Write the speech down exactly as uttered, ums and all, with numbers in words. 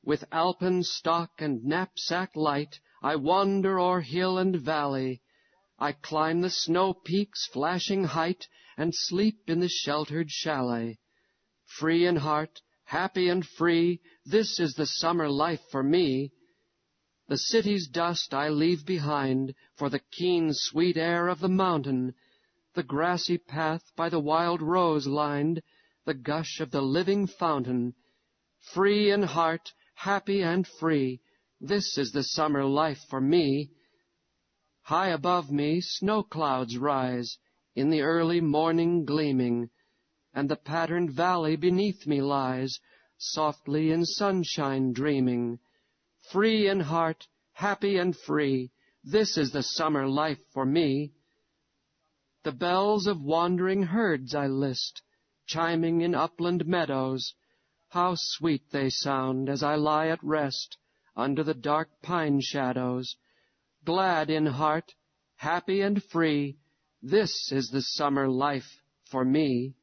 With alpenstock and knapsack light, I wander o'er hill and valley. I climb the snow peak's flashing height, and sleep in the sheltered chalet. Free in heart, happy and free, this is the summer life for me. The city's dust I leave behind, for the keen sweet air of the mountain, the grassy path by the wild rose lined, the gush of the living fountain. Free in heart, happy and free, this is the summer life for me. High above me snow clouds rise, in the early morning gleaming, and the patterned valley beneath me lies, softly in sunshine dreaming. Free in heart, happy and free, this is the summer life for me. The bells of wandering herds I list, chiming in upland meadows. How sweet they sound as I lie at rest under the dark pine shadows. Glad in heart, happy and free, this is the summer life for me.